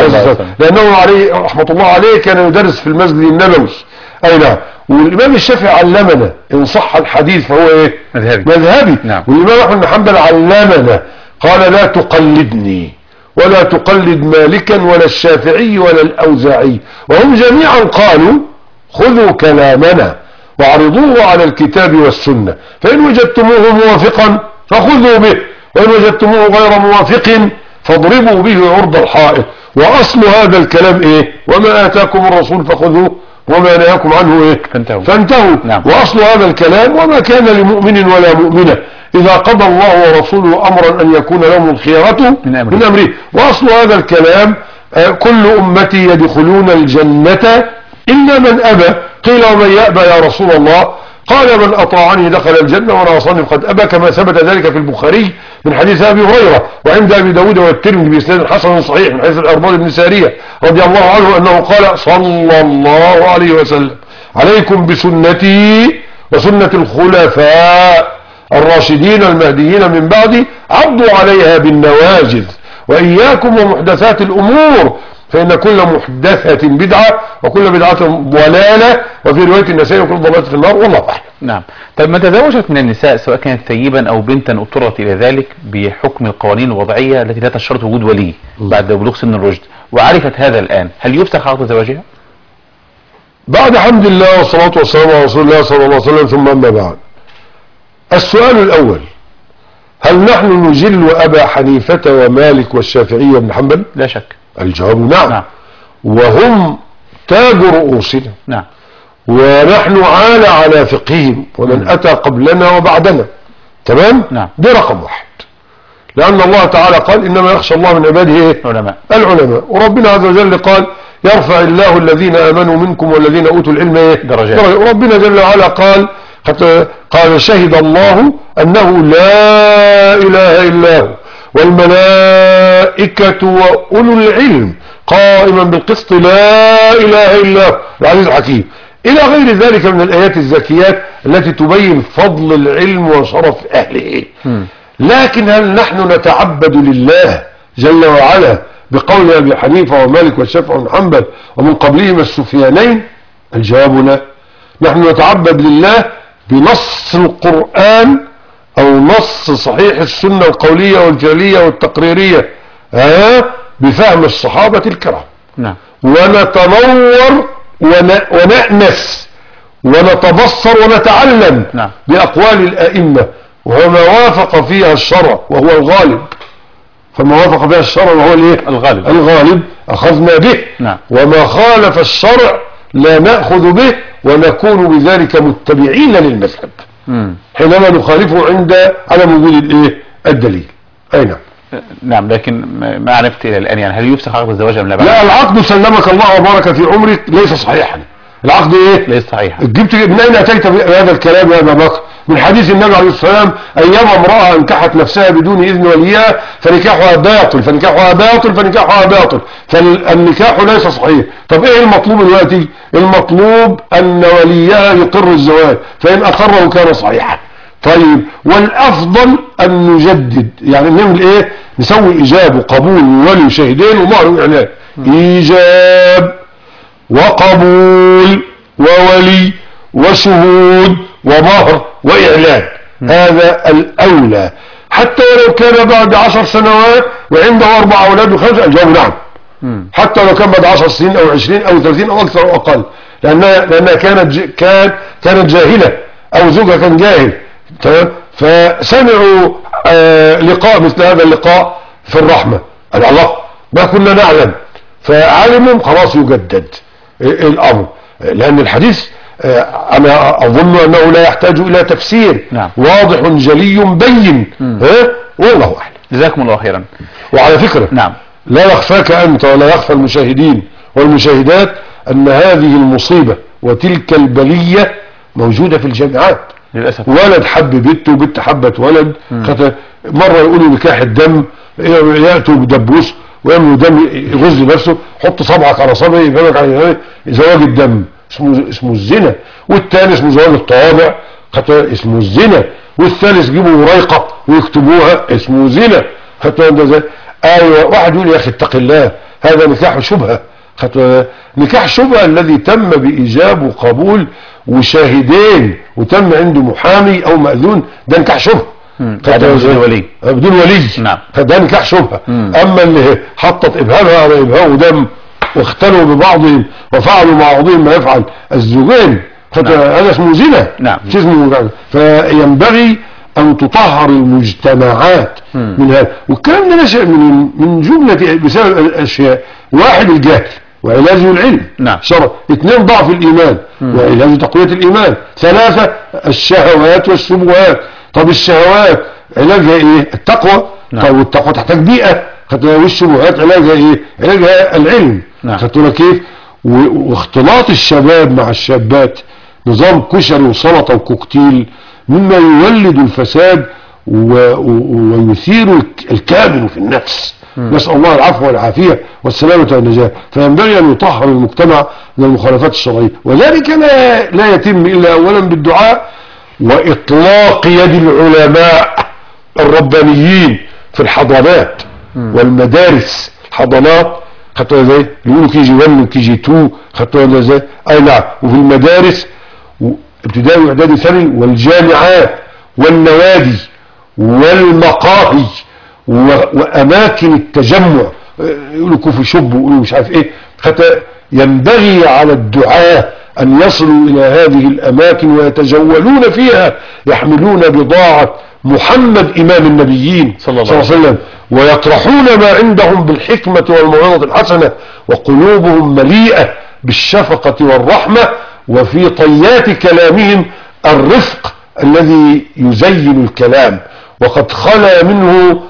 [SPEAKER 2] لأنه عليه رحمة الله عليه كان يدرس في المسجد النبوي. أي نعم. والإمام الشافعي علمنا إن صح الحديث فهو إيه؟
[SPEAKER 1] مذهبي,
[SPEAKER 2] مذهبي.
[SPEAKER 1] نعم.
[SPEAKER 2] والإمام أحمد بن حنبل علمنا قال لا تقلدني ولا تقلد مالكا ولا الشافعي ولا الأوزاعي، وهم جميعا قالوا خذوا كلامنا واعرضوه على الكتاب والسنة، فإن وجدتموه موافقا فخذوا به، وإن وجدتموه غير موافق فاضربوا به عرض الحائط. وأصل هذا الكلام إيه؟ وما آتاكم الرسول فخذوه وما نهاكم عنه إيه؟
[SPEAKER 1] فانتهوا,
[SPEAKER 2] فانتهوا.
[SPEAKER 1] نعم.
[SPEAKER 2] وأصل هذا الكلام وما كان لمؤمن ولا مؤمنة إذا قضى الله ورسوله أمرا أن يكون لهم الخيرة من أمره, من أمره. وأصل هذا الكلام آه كل أمتي يدخلون الجنة إلا من أبى. قيل ومن يأبى يا رسول الله؟ قال من أطاعني دخل الجنة ومن عصاني فقد أبى، كما ثبت ذلك في البخاري من حديث أبي هريرة وعند أبي داود والترمذي بإسناد حسن صحيح من حديث الأرباط بن سارية رضي الله عنه أنه قال صلى الله عليه وسلم عليكم بسنتي وسنة الخلفاء الراشدين المهديين من بعدي عضوا عليها بالنواجذ وإياكم ومحدثات الأمور فإن كل محدثة بدعة وكل بدعة ضلالة، وفي رواية النسائي وكل ضلالة في النار، والله أعلم.
[SPEAKER 1] نعم. طيب من تزوجت من النساء سواء كانت ثيبا أو بنتا اضطرت إلى ذلك بحكم القوانين الوضعية التي لا تشترط وجود ولي بعد بلوغ سن الرشد وعرفت هذا الآن، هل يفسخ عقد زواجها؟
[SPEAKER 2] بعد حمد الله والصلاة والسلام على رسول الله صلى الله عليه وسلم، ثم أما بعد. السؤال الأول: هل نحن نجل أبا حنيفة ومالك والشافعي وابن حنبل؟
[SPEAKER 1] لا شك.
[SPEAKER 2] الجواب نعم. نعم. وهم تاج رؤوسنا.
[SPEAKER 1] نعم.
[SPEAKER 2] ونحن عال على فقههم ومن أتى قبلنا وبعدنا، تمام؟
[SPEAKER 1] نعم.
[SPEAKER 2] دي رقم واحد، لأن الله تعالى قال إنما يخشى الله من عباده إيه؟
[SPEAKER 1] علماء.
[SPEAKER 2] العلماء. وربنا عز وجل قال يرفع الله الذين آمنوا منكم والذين أوتوا العلم إيه؟
[SPEAKER 1] درجات.
[SPEAKER 2] وربنا جل وعلا قال قال شهد الله أنه لا إله إلا هو والملائكة وأولو العلم قائما بالقسط لا إله إلا هو العزيز الحكيم، إلى غير ذلك من الآيات الزكيات التي تبين فضل العلم وشرف أهله.
[SPEAKER 1] م.
[SPEAKER 2] لكن هل نحن نتعبد لله جل وعلا بقول أبي حنيفة ومالك والشافعي وابن حنبل ومن قبلهما السفيانين؟ الجواب لا. نحن نتعبد لله بنص القرآن أو نص صحيح السنة القولية والفعلية والتقريرية ها بفهم الصحابة الكرام.
[SPEAKER 1] نعم.
[SPEAKER 2] ونتنور ونأنس ونتبصر ونتعلم
[SPEAKER 1] نعم.
[SPEAKER 2] بأقوال الأئمة وما وافق فيها الشرع وهو الغالب، فما وافق فيها الشرع وهو الايه؟
[SPEAKER 1] الغالب.
[SPEAKER 2] الغالب أخذنا به.
[SPEAKER 1] نعم.
[SPEAKER 2] وما خالف الشرع لا نأخذ به ونكون بذلك متبعين للمذهب
[SPEAKER 1] م.
[SPEAKER 2] حينما نخالفه عند عدم وجود الايه؟ الدليل. اي نعم.
[SPEAKER 1] نعم. لكن ما عرفت الى الان يعني هل يفسخ عقد الزواج ام لا؟
[SPEAKER 2] لا، العقد سلمك الله وبارك في عمرك ليس صحيحا. العقد ايه؟
[SPEAKER 1] ليس صحيحا.
[SPEAKER 2] جبت من اين اتيت بهذا الكلام يا ابا بكر؟ من حديث النبي عليه الصلاه والسلام ايما امراه انكحت نفسها بدون اذن وليها فنكاحها باطل فنكاحها باطل فنكاحها باطل، فالنكاح ليس صحيح. طب ايه المطلوب دلوقتي؟ المطلوب ان وليها يقر الزواج، فان اقره كان صحيحا. طيب والافضل ان نجدد، يعني نعمل ايه؟ نسوي ايجاب وقبول وولي شهدين ومهر واعلان. ايجاب وقبول وولي وشهود ومهر وإعلان، هذا الأولى. حتى ولو كان بعد عشر سنوات وعنده أربع أولاد وخمسة، الجواب نعم. حتى لو كان بعد عشر سنين أو عشرين أو ثلاثين أو أكثر أو أقل، لأنها, لأنها كانت ج... كان كانت جاهلة أو زوجها كان جاهل. تمام. فسمعوا آه لقاء مثل هذا اللقاء في الرحمة، قال الله ما كنا نعلم، فعلموا خلاص يجدد الأمر، لأن الحديث أنا أظن أنه لا يحتاج إلى تفسير.
[SPEAKER 1] نعم.
[SPEAKER 2] واضح جلي بين. ها؟ والله أعلم.
[SPEAKER 1] جزاكم الله خيرا.
[SPEAKER 2] وعلى فكرة
[SPEAKER 1] نعم.
[SPEAKER 2] لا يخفاك أنت ولا يخفى المشاهدين والمشاهدات أن هذه المصيبة وتلك البلية موجودة في الجامعات
[SPEAKER 1] للأسف.
[SPEAKER 2] ولد حب بنت وبنت حبت ولد، مرة يقولوا نكاح الدم، يأتوا بدبوس ويعملوا دم يغز نفسه، حط صبعك على صبعي يفهمك على زواج الدم، اسمه اسمه الزنا. والثاني اسمه زواج الطوابع اسمه الزنا. والثالث يجيبوا وريقة ويكتبوها اسمه زنا. ايوه. واحد يقول يا اخي اتق الله هذا نكاح شبهة. نكاح شبهة الذي تم بإيجاب وقبول وشاهدين وتم عنده محامي او مأذون، ده نكاح شبهة
[SPEAKER 1] بدون ولي.
[SPEAKER 2] بدون ولي.
[SPEAKER 1] نعم.
[SPEAKER 2] فده نكاح شبهة. اما اللي حطت ابهامها على ابهام ودم واختلوا ببعضهم وفعلوا مع بعضهم ما يفعل الزوجين، هذا اسمه زنا.
[SPEAKER 1] نعم.
[SPEAKER 2] اسمه. فينبغي ان تطهر المجتمعات مم. من هذا. والكلام ده نشأ من من جملة بسبب الاشياء: واحد الجهل وعلاجه العلم.
[SPEAKER 1] نعم.
[SPEAKER 2] شرط. اثنين ضعف الايمان مم. وعلاجه تقوية الايمان. ثلاثة الشهوات والشبهات. طب الشهوات علاجها ايه؟ التقوى. نعم. طب والتقوى تحتاج بيئة. والشبهات علاجها ايه؟ علاجها العلم.
[SPEAKER 1] نعم.
[SPEAKER 2] خدتوا كيف؟ واختلاط الشباب مع الشابات، نظام كشري وسلطه وكوكتيل، مما يولد الفساد ويثير الكامن في النفس. م. نسأل الله العفو والعافية والسلامة والنجاة. فينبغي أن يطهر المجتمع من المخالفات الشرعية، وذلك لا, لا يتم إلا أولا بالدعاء وإطلاق يد العلماء الربانيين في الحضانات م. والمدارس. حضانات خدتوها ازاي؟ يقولوا كي جي واحد وكي جي اتنين، خدتوها ازاي؟ اي نعم. وفي المدارس ابتدائي واعدادي ثانوي والجامعات والنوادي والمقاهي واماكن التجمع، يقولوا كوفي شوب ويقولوا مش عارف ايه. ينبغي على الدعاة ان يصلوا الى هذه الاماكن ويتجولون فيها يحملون بضاعة محمد امام النبيين صلى الله عليه وسلم، ويطرحون ما عندهم بالحكمة والموعظة الحسنة، وقلوبهم مليئة بالشفقة والرحمة، وفي طيات كلامهم الرفق الذي يزين الكلام، وقد خلا منه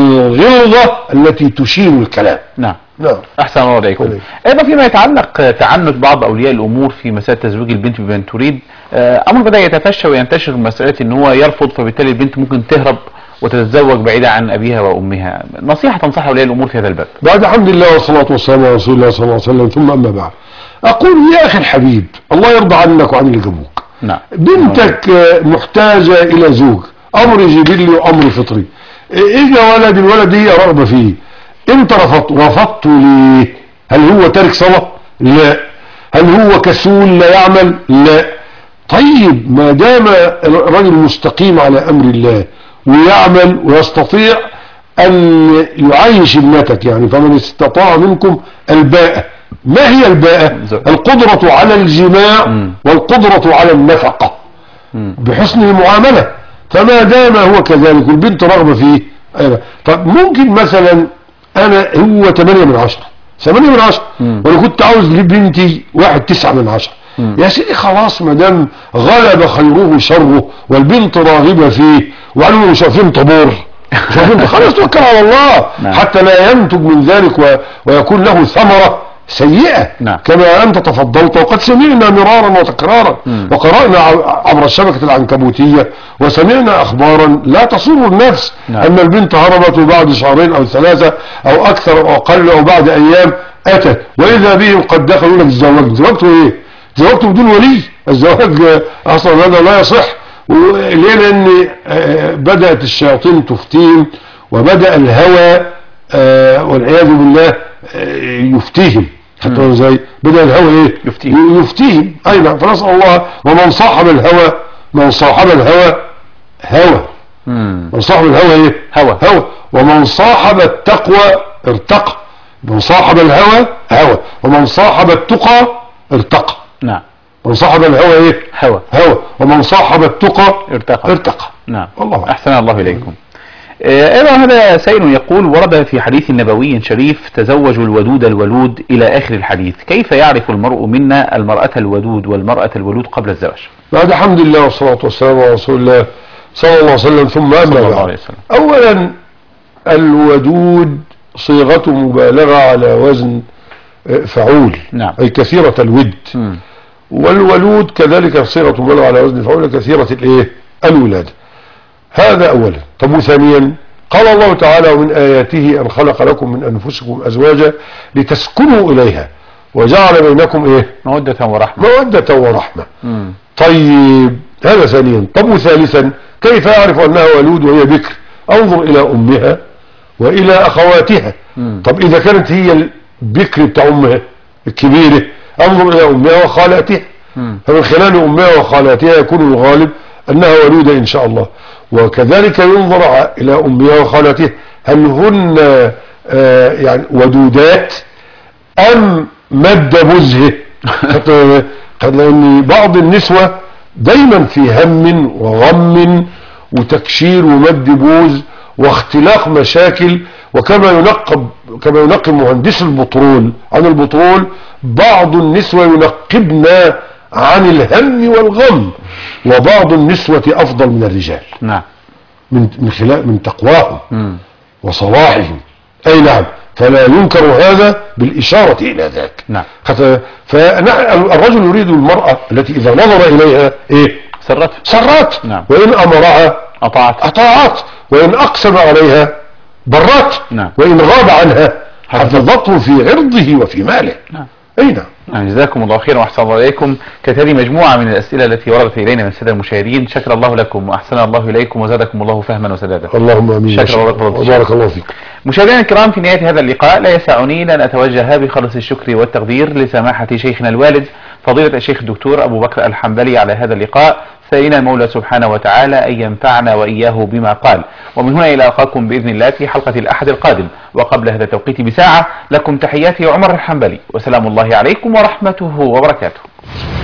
[SPEAKER 2] الغلظة التي تشين الكلام.
[SPEAKER 1] نعم
[SPEAKER 2] نعم.
[SPEAKER 1] أحسن الله عليكم. أيضا فيما يتعلق تعنت بعض أولياء الأمور في مسألة تزويج البنت بمن تريد، أمر بدأ يتفشى وينتشر مسألة أن هو يرفض، فبالتالي البنت ممكن تهرب وتتزوج بعيدة عن أبيها وأمها. نصيحة تنصح أولياء الأمور في هذا الباب؟
[SPEAKER 2] بعد الحمد لله والصلاة والسلام على رسول الله صلى الله عليه وسلم، ثم أما بعد، أقول يا أخي الحبيب، الله يرضى عنك وعن اللي جابوك.
[SPEAKER 1] نعم.
[SPEAKER 2] بنتك محتاجة إلى زوج، أمر جبلي وأمر فطري. إجا ولد، الولد هي رغبة فيه، أنت رفضت. رفضت ليه؟ هل هو تارك صلاة؟ لا. هل هو كسول لا يعمل؟ لا. طيب ما دام الرجل مستقيم على أمر الله ويعمل ويستطيع أن يعيش ابنتك، يعني فمن استطاع منكم الباءة. ما هي الباءة؟ القدرة على الجماع والقدرة على النفقة بحسن المعاملة. فما دام هو كذلك والبنت رغبة فيه، أنا طب ممكن مثلا أنا هو ثمانية من عشرة ثمانية من عشرة وأنا كنت عاوز لبنتي واحد تسعة من عشرة. يا سيدي خلاص، ما دام غلب خيره شره والبنت راغبة فيه وقالوا مش عارفين طابور مش عارفين، خلاص توكل على الله حتى لا ينتج من ذلك و... ويكون له ثمرة سيئة.
[SPEAKER 1] نعم.
[SPEAKER 2] كما أنت تفضلت، وقد سمعنا مرارا وتكرارا وقرأنا عبر الشبكة العنكبوتية وسمعنا أخبارا لا تسر النفس. نعم. أن البنت هربت وبعد شهرين أو ثلاثة أو أكثر أو أقل أو بعد أيام أتت وإذا بهم قد دخلوا لك الزواج. زواجته إيه؟ زواجته بدون ولي. الزواج أصلا هذا لا يصح. ليه؟ لأن بدأت الشياطين تفتيهم وبدأ الهوى والعياذ بالله يفتيهم. حتى زي بدأ الهوى ايه يفتيهم, يفتيهم. اي نعم. فنسأل الله، ومن صاحب الهوى من صاحب الهوى هوى من صاحب الهوى ايه هوى هوى ومن صاحب التقوى ارتقى. من صاحب الهوى هوى ومن صاحب التقى ارتقى.
[SPEAKER 1] نعم.
[SPEAKER 2] من صاحب الهوى ايه هوى هوى ومن صاحب التقى ارتقى ارتقى.
[SPEAKER 1] نعم. والله احسن الله اليكم. ايضا هذا سائل يقول: ورد في حديث نبوي شريف: تزوجوا الودود الولود الى اخر الحديث، كيف يعرف المرء منا المرأة الودود والمرأة الولود قبل الزواج؟
[SPEAKER 2] بعد الحمد لله والصلاة والسلام على رسول الله صلى الله عليه وسلم، ثم أما بعد. اولا الودود صيغة مبالغة على وزن فعول. نعم. اي كثيرة الود. م. والولود كذلك صيغة مبالغة على وزن فعول كثيرة الايه الولادة. هذا اولا. طب وثانيا قال الله تعالى: ومن آياته أن خلق لكم من أنفسكم أزواجا لتسكنوا إليها وجعل بينكم إيه
[SPEAKER 1] مودة ورحمة
[SPEAKER 2] مودة ورحمة. مم. طيب هذا ثانيا. طب وثالثا كيف يعرف أنها ولود وهي بكر؟ انظر إلى أمها وإلى أخواتها. مم. طب إذا كانت هي البكر بتاع أمها الكبيرة، انظر إلى أمها وخالاتها. مم. فمن خلال أمها وخالاتها يكون الغالب أنها ولودة إن شاء الله. وكذلك ينظر إلى أمها وخالاتها هل هن آه يعني ودودات أم مد بزه. لأن بعض النسوة دايما في هم وغم وتكشير ومد بوز واختلاق مشاكل. وكما ينقب كما ينقب مهندس البترول عن البترول، بعض النسوة ينقبن عن الهم والغم، وبعض النسوة أفضل من الرجال. نعم. من من خلال من تقواهم م. وصلاحهم. أي نعم. فلا ينكر هذا بالإشارة إلى ذاك. نعم. فالرجل يريد المرأة التي إذا نظر إليها إيه
[SPEAKER 1] سرت
[SPEAKER 2] سرت. نعم. وإن أمرها
[SPEAKER 1] أطاعت
[SPEAKER 2] أطاعت وإن أقسم عليها برت. نعم. وإن غاب عنها حفظته في عرضه وفي ماله. نعم. أي نعم.
[SPEAKER 1] يعني جزاكم الله خيرا واحسن الله اليكم. كانت هذه مجموعة من الأسئلة التي وردت إلينا من السادة المشاهدين. شكر الله لكم وأحسن الله إليكم وزادكم الله فهما وسدادا.
[SPEAKER 2] اللهم آمين.
[SPEAKER 1] شكرا
[SPEAKER 2] وبارك الله فيك.
[SPEAKER 1] مشاهدينا الكرام، في نهاية هذا اللقاء لا يسعني لأن أتوجه بخلص الشكر والتقدير لسماحة شيخنا الوالد فضيلة الشيخ الدكتور أبو بكر الحنبلي على هذا اللقاء، سائلين المولى سبحانه وتعالى أن ينفعنا وإياه بما قال. ومن هنا إلى ألقاكم بإذن الله في حلقة الأحد القادم، وقبل هذا التوقيت بساعة لكم تحياتي عمر الحنبلي، وسلام الله عليكم ورحمته وبركاته.